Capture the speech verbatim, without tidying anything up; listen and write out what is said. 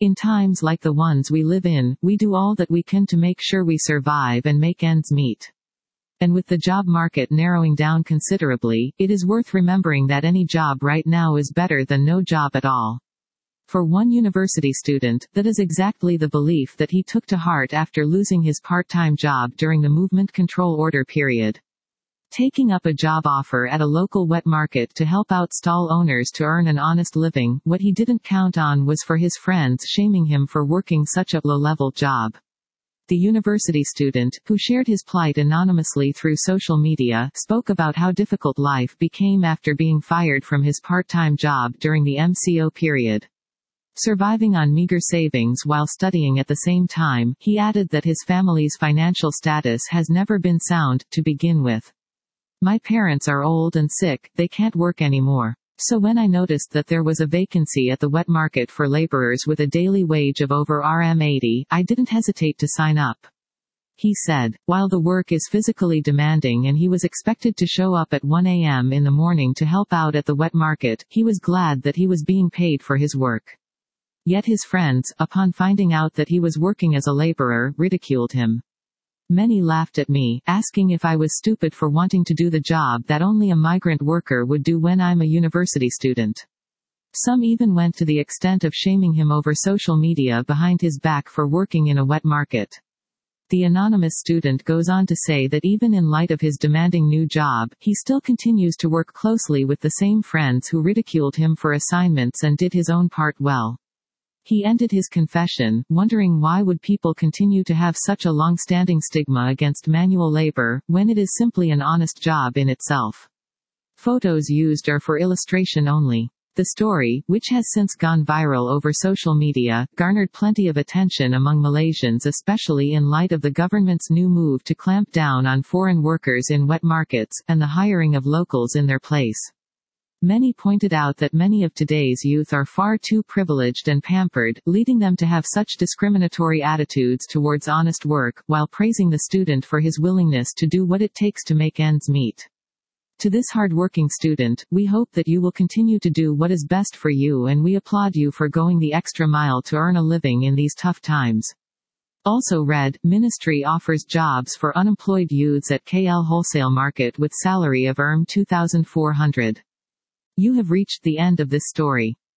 In times like the ones we live in, we do all that we can to make sure we survive and make ends meet. And with the job market narrowing down considerably, it is worth remembering that any job right now is better than no job at all. For one university student, that is exactly the belief that he took to heart after losing his part-time job during the movement control order period. Taking up a job offer at a local wet market to help out stall owners to earn an honest living, what he didn't count on was for his friends shaming him for working such a low-level job. The university student, who shared his plight anonymously through social media, spoke about how difficult life became after being fired from his part-time job during the M C O period. Surviving on meager savings while studying at the same time, he added that his family's financial status has never been sound, to begin with. My parents are old and sick, they can't work anymore. So when I noticed that there was a vacancy at the wet market for laborers with a daily wage of over R M eighty, I didn't hesitate to sign up. He said. While the work is physically demanding and he was expected to show up at one a m in the morning to help out at the wet market, he was glad that he was being paid for his work. Yet his friends, upon finding out that he was working as a laborer, ridiculed him. Many laughed at me, asking if I was stupid for wanting to do the job that only a migrant worker would do when I'm a university student. Some even went to the extent of shaming him over social media behind his back for working in a wet market. The anonymous student goes on to say that even in light of his demanding new job, he still continues to work closely with the same friends who ridiculed him for assignments and did his own part well. He ended his confession, wondering why would people continue to have such a long-standing stigma against manual labor, when it is simply an honest job in itself. Photos used are for illustration only. The story, which has since gone viral over social media, garnered plenty of attention among Malaysians, especially in light of the government's new move to clamp down on foreign workers in wet markets, and the hiring of locals in their place. Many pointed out that many of today's youth are far too privileged and pampered, leading them to have such discriminatory attitudes towards honest work, while praising the student for his willingness to do what it takes to make ends meet. To this hard-working student, we hope that you will continue to do what is best for you, and we applaud you for going the extra mile to earn a living in these tough times. Also read, Ministry offers jobs for unemployed youths at K L Wholesale Market with salary of R M two thousand four hundred. You have reached the end of this story.